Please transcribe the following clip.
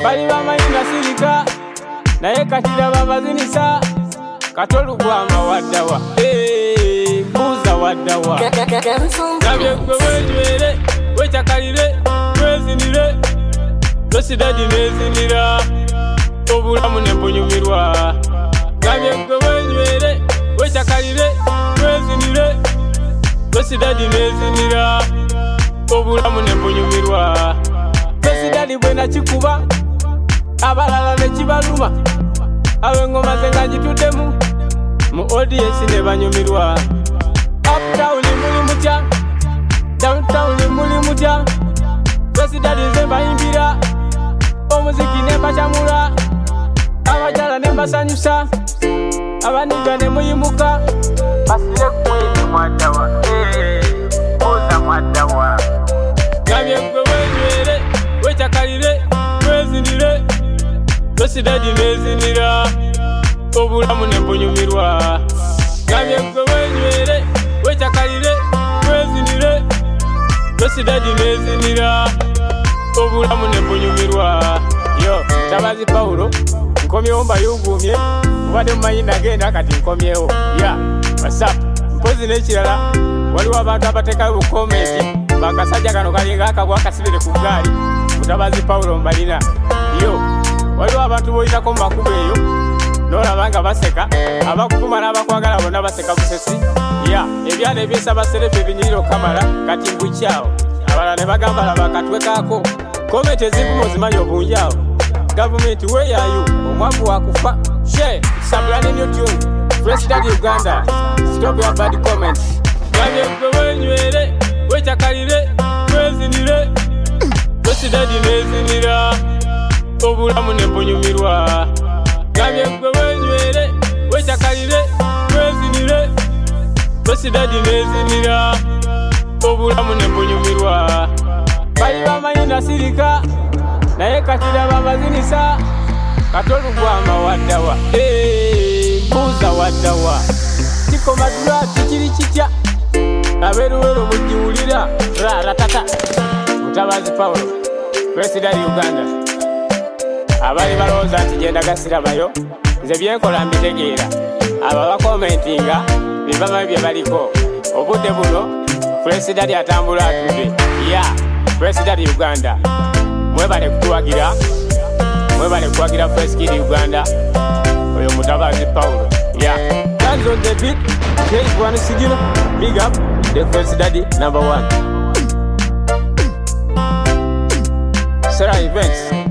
bali bamanyi nasirika naye katira babazinisa katolugwama waddawa mbuuza waddawa nabye gwe wenywere wecakalire wezinire tosidadi nezinira obulamu nembunyumirwa nabye gwe wenywere wecakalire wezinire tosidadi nezinira obulamu nembunyumirwa tosidadi bwe nakikuba abalala nekibaluma ab'engoma ze nga ngituddemu mu audience ne banyumirwa uptown muli mutya downtown muli mutya tosidadi ze bayimbira omuziki ne bacamula abajala ne basanyusa abaniga ne muyimuka basire kwene mwaddawa oza mwaddawa nabye gwe wenywere wecakalire wezinire tosidadi nezinira obulamu nembunyumirwa nabye gwe wenywere wecakalire wezinire tosidadi nezinira obulamu nembunyumirwa yo Mutabazi Paulo nkomyewo mbayugumye mubadde mumanyi nagenda kati nkomyewo ya whatsapp mpozi n'ekirala waliwo abantu abateekayo bukomenti bakasajja kano kalinga akabwa akasibire ku gaali Mutabazi Paulo mbalina yo waliwo abantu boyitako mu makubo eyo n'olaba nga baseka abakuvuma n'abakwagala bonna baseka busesi ya ebyana ebyesaba serefu ebinyirira okamala kati mbukyawo abalala ne bagamba laba akatwe kaako komenti ezivuma ozimanyi obungi awo gavumenti weeyayo omwavu wakufa share sabulane new tune President Uganda stop your bad comments nabye gwe wenywere wecakalire wezinire tosidadi nezinira obulamu nembunyumirwa nabye gwe wenywere wecakalire wezinire tosidadi nezinira obulamu nembunyumirwa bali bamanyi nasirika naye katira babazinisa katolugwama waddawa mbuuza waddawa kikomadula tikiri kitya abeeruwero mugiwulira raratata Mutabazi Paulo President Uganda abali balowooza nti genda gasirabayo nze byenkola mbitegeera abo bakomentinga bibamanyi bye baliko obudde buno President atambula atudde ya President Uganda mwebale kutuwagira mwebale kuwagira Fresh Kid Uganda oyo Mutabazi Paulo ya hands on the beat there is one sigino big up the President #1 Sarah Events